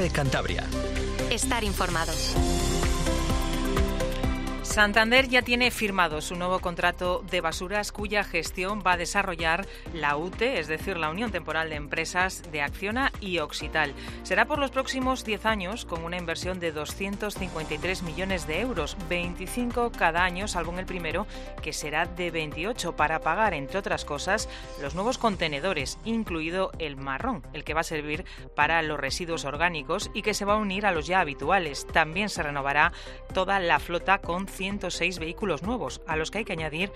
COPE Cantabria. Estar informado. Santander ya tiene firmado su nuevo contrato de basuras cuya gestión va a desarrollar la UTE, es decir, la Unión Temporal de Empresas de Acciona y Oxital. Será por los próximos 10 años con una inversión de 253 millones de euros, 25 cada año, salvo en el primero, que será de 28, para pagar, entre otras cosas, los nuevos contenedores, incluido el marrón, el que va a servir para los residuos orgánicos y que se va a unir a los ya habituales. También se renovará toda la flota con 106 vehículos nuevos, a los que hay que añadir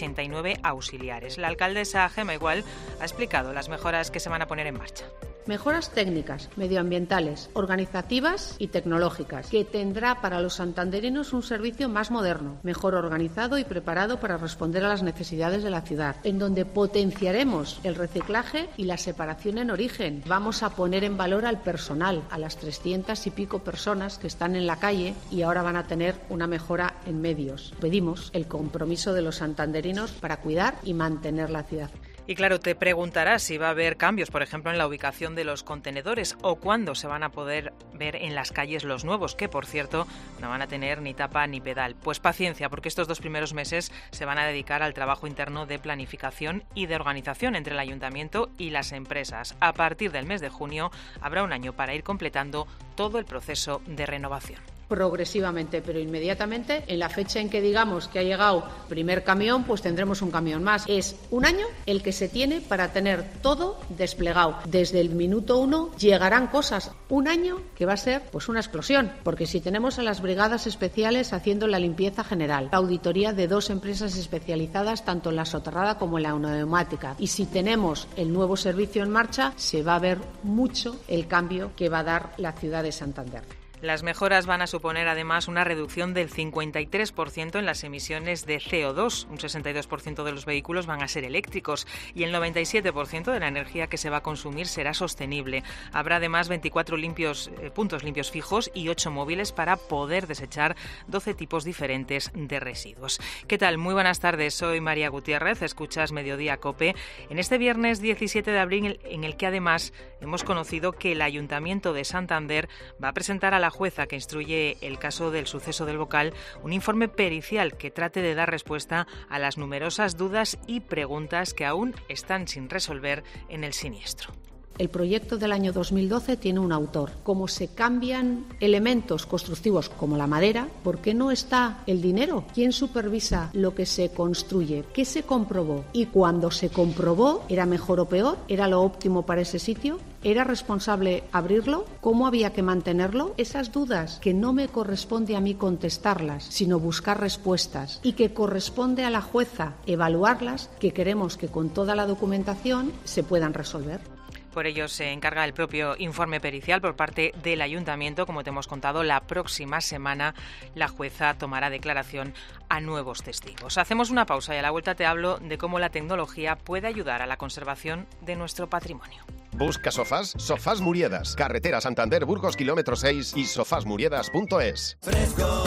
89 auxiliares. La alcaldesa Gemma Igual ha explicado las mejoras que se van a poner en marcha. Mejoras técnicas, medioambientales, organizativas y tecnológicas, que tendrá para los santanderinos un servicio más moderno, mejor organizado y preparado para responder a las necesidades de la ciudad, en donde potenciaremos el reciclaje y la separación en origen. Vamos a poner en valor al personal, a las 300 y pico personas que están en la calle y ahora van a tener una mejora en medios. Pedimos el compromiso de los santanderinos para cuidar y mantener la ciudad. Y claro, te preguntarás si va a haber cambios, por ejemplo, en la ubicación de los contenedores o cuándo se van a poder ver en las calles los nuevos, que por cierto no van a tener ni tapa ni pedal. Pues paciencia, porque estos 2 primeros meses se van a dedicar al trabajo interno de planificación y de organización entre el ayuntamiento y las empresas. A partir del mes de junio habrá un año para ir completando todo el proceso de renovación. Progresivamente, pero inmediatamente, en la fecha en que digamos que ha llegado primer camión, pues tendremos un camión más. Es un año el que se tiene para tener todo desplegado. Desde el minuto 1 llegarán cosas. Un año que va a ser pues una explosión, porque si tenemos a las brigadas especiales haciendo la limpieza general, la auditoría de 2 empresas especializadas tanto en la soterrada como en la neumática, y si tenemos el nuevo servicio en marcha, se va a ver mucho el cambio que va a dar la ciudad de Santander. Las mejoras van a suponer además una reducción del 53% en las emisiones de CO2. Un 62% de los vehículos van a ser eléctricos y el 97% de la energía que se va a consumir será sostenible. Habrá además 24 puntos limpios fijos y 8 móviles para poder desechar 12 tipos diferentes de residuos. ¿Qué tal? Muy buenas tardes. Soy María Gutiérrez. Escuchas Mediodía COPE. En este viernes 17 de abril, en el que además hemos conocido que el Ayuntamiento de Santander va a presentar a la jueza que instruye el caso del suceso del Bocal un informe pericial que trate de dar respuesta a las numerosas dudas y preguntas que aún están sin resolver en el siniestro. El proyecto del año 2012 tiene un autor. Como se cambian elementos constructivos como la madera, ¿por qué no está el dinero? ¿Quién supervisa lo que se construye? ¿Qué se comprobó? Y cuando se comprobó, ¿era mejor o peor? ¿Era lo óptimo para ese sitio? ¿Era responsable abrirlo? ¿Cómo había que mantenerlo? Esas dudas que no me corresponde a mí contestarlas, sino buscar respuestas, y que corresponde a la jueza evaluarlas, que queremos que con toda la documentación se puedan resolver. Por ello se encarga el propio informe pericial por parte del Ayuntamiento. Como te hemos contado, la próxima semana la jueza tomará declaración a nuevos testigos. Hacemos una pausa y a la vuelta te hablo de cómo la tecnología puede ayudar a la conservación de nuestro patrimonio. ¿Busca sofás? Sofás Muriedas. Carretera Santander, Burgos, kilómetro 6 y sofasmuriedas.es. Fresco,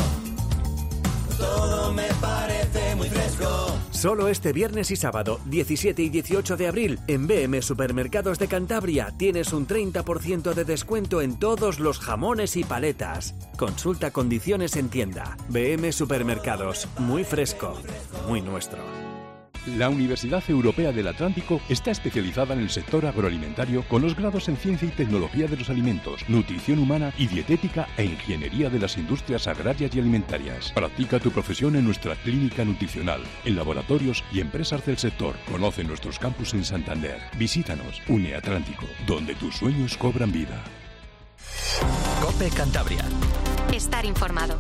todo me parece muy fresco. Solo este viernes y sábado, 17 y 18 de abril, en BM Supermercados de Cantabria tienes un 30% de descuento en todos los jamones y paletas. Consulta condiciones en tienda. BM Supermercados, muy fresco, muy nuestro. La Universidad Europea del Atlántico está especializada en el sector agroalimentario con los grados en Ciencia y Tecnología de los Alimentos, Nutrición Humana y Dietética e Ingeniería de las Industrias Agrarias y Alimentarias. Practica tu profesión en nuestra clínica nutricional, en laboratorios y empresas del sector. Conoce nuestros campus en Santander. Visítanos, UniAtlántico, donde tus sueños cobran vida. COPE Cantabria. Estar informado.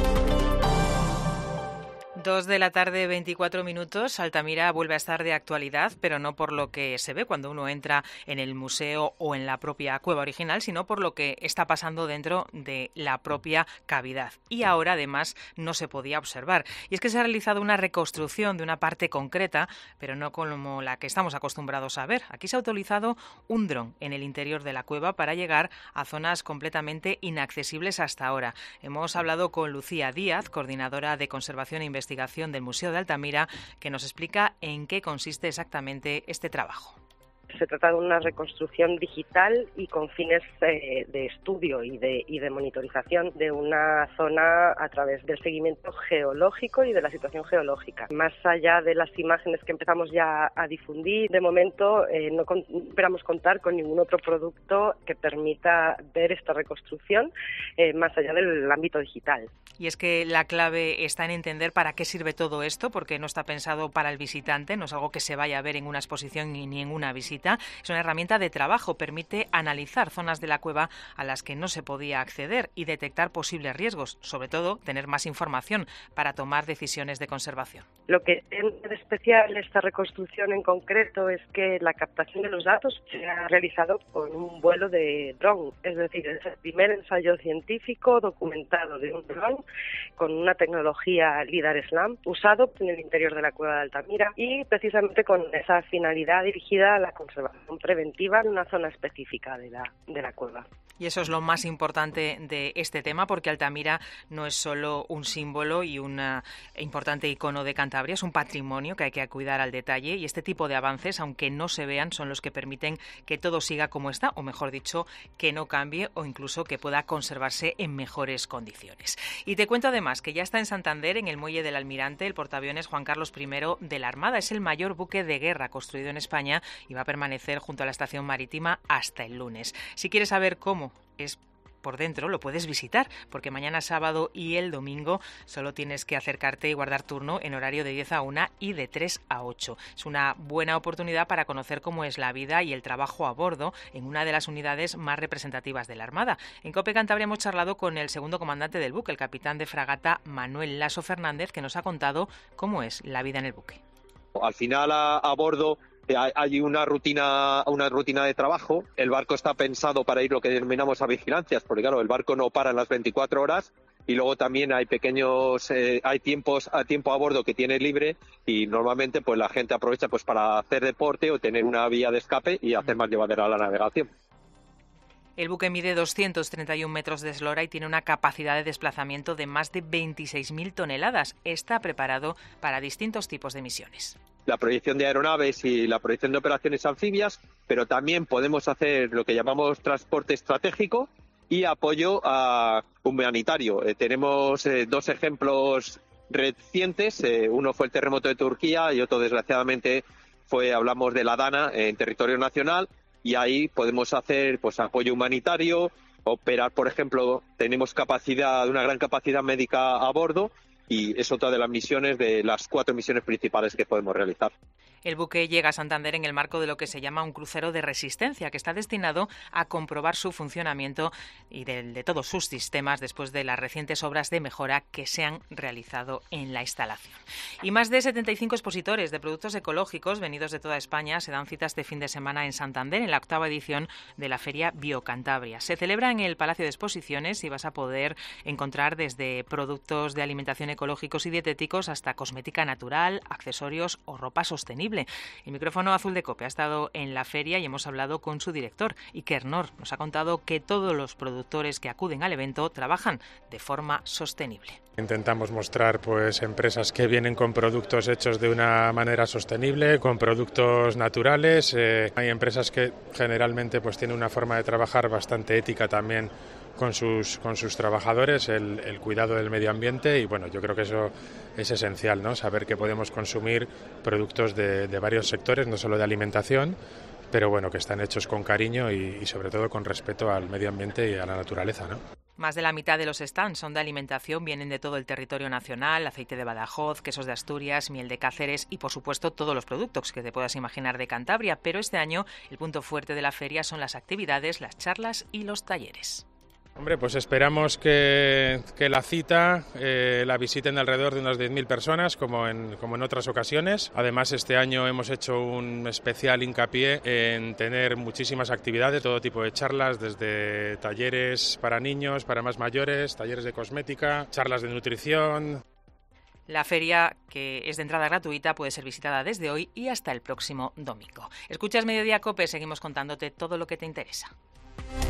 2 de la tarde, 24 minutos. Altamira vuelve a estar de actualidad, pero no por lo que se ve cuando uno entra en el museo o en la propia cueva original, sino por lo que está pasando dentro de la propia cavidad. Y ahora, además, no se podía observar. Y es que se ha realizado una reconstrucción de una parte concreta, pero no como la que estamos acostumbrados a ver. Aquí se ha utilizado un dron en el interior de la cueva para llegar a zonas completamente inaccesibles hasta ahora. Hemos hablado con Lucía Díaz, coordinadora de Conservación e Investigación del Museo de Altamira, que nos explica en qué consiste exactamente este trabajo. Se trata de una reconstrucción digital y con fines de estudio y de monitorización de una zona a través del seguimiento geológico y de la situación geológica. Más allá de las imágenes que empezamos ya a difundir, de momento no esperamos contar con ningún otro producto que permita ver esta reconstrucción más allá del ámbito digital. Y es que la clave está en entender para qué sirve todo esto, porque no está pensado para el visitante, no es algo que se vaya a ver en una exposición ni en una visita. Es una herramienta de trabajo, permite analizar zonas de la cueva a las que no se podía acceder y detectar posibles riesgos, sobre todo tener más información para tomar decisiones de conservación. Lo que tiene de especial esta reconstrucción en concreto es que la captación de los datos se ha realizado con un vuelo de dron, es decir, es el primer ensayo científico documentado de un dron con una tecnología LIDAR SLAM usado en el interior de la cueva de Altamira y precisamente con esa finalidad dirigida a la conservación preventiva en una zona específica de la cueva. Y eso es lo más importante de este tema, porque Altamira no es solo un símbolo y un importante icono de Cantabria, es un patrimonio que hay que cuidar al detalle, y este tipo de avances, aunque no se vean, son los que permiten que todo siga como está, o mejor dicho, que no cambie o incluso que pueda conservarse en mejores condiciones. Y te cuento además que ya está en Santander, en el muelle del Almirante, el portaaviones Juan Carlos I de la Armada. Es el mayor buque de guerra construido en España y va a permanecer junto a la estación marítima hasta el lunes. Si quieres saber cómo es por dentro, lo puedes visitar, porque mañana sábado y el domingo solo tienes que acercarte y guardar turno en horario de 10 a 1 y de 3 a 8. Es una buena oportunidad para conocer cómo es la vida y el trabajo a bordo en una de las unidades más representativas de la Armada. En COPE Cantabria hemos charlado con el segundo comandante del buque, el capitán de fragata Manuel Laso Fernández, que nos ha contado cómo es la vida en el buque. Al final a bordo hay una rutina de trabajo. El barco está pensado para ir lo que denominamos a vigilancias, porque claro, el barco no para en las 24 horas y luego también hay hay tiempo a bordo que tiene libre y normalmente pues la gente aprovecha pues para hacer deporte o tener una vía de escape y hacer más llevadera la navegación. El buque mide 231 metros de eslora y tiene una capacidad de desplazamiento de más de 26.000 toneladas. Está preparado para distintos tipos de misiones. La proyección de aeronaves y la proyección de operaciones anfibias, pero también podemos hacer lo que llamamos transporte estratégico y apoyo humanitario. Tenemos dos ejemplos recientes. Uno fue el terremoto de Turquía y otro, desgraciadamente, hablamos de la Dana en territorio nacional. Y ahí podemos hacer pues apoyo humanitario, operar, por ejemplo, tenemos una gran capacidad médica a bordo y es otra de las misiones, de las 4 misiones principales que podemos realizar. El buque llega a Santander en el marco de lo que se llama un crucero de resistencia, que está destinado a comprobar su funcionamiento y de todos sus sistemas después de las recientes obras de mejora que se han realizado en la instalación. Y más de 75 expositores de productos ecológicos venidos de toda España se dan cita este fin de semana en Santander, en la 8ª edición de la Feria Biocantabria. Se celebra en el Palacio de Exposiciones y vas a poder encontrar desde productos de alimentación ecológicos y dietéticos hasta cosmética natural, accesorios o ropa sostenible. El micrófono azul de COPE ha estado en la feria y hemos hablado con su director, Iker Nor. Nos ha contado que todos los productores que acuden al evento trabajan de forma sostenible. Intentamos mostrar pues empresas que vienen con productos hechos de una manera sostenible, con productos naturales. Hay empresas que generalmente pues tienen una forma de trabajar bastante ética también con sus trabajadores, el cuidado del medio ambiente, y bueno, yo creo que eso es esencial, ¿no? Saber que podemos consumir productos de varios sectores, no solo de alimentación, pero bueno, que están hechos con cariño y sobre todo con respeto al medio ambiente y a la naturaleza, ¿no? Más de la mitad de los stands son de alimentación, vienen de todo el territorio nacional, aceite de Badajoz, quesos de Asturias, miel de Cáceres y, por supuesto, todos los productos que te puedas imaginar de Cantabria. Pero este año el punto fuerte de la feria son las actividades, las charlas y los talleres. Hombre, pues esperamos que la cita la visiten alrededor de unas 10.000 personas, como en otras ocasiones. Además, este año hemos hecho un especial hincapié en tener muchísimas actividades, todo tipo de charlas, desde talleres para niños, para más mayores, talleres de cosmética, charlas de nutrición. La feria, que es de entrada gratuita, puede ser visitada desde hoy y hasta el próximo domingo. Escuchas Mediodía COPE, seguimos contándote todo lo que te interesa.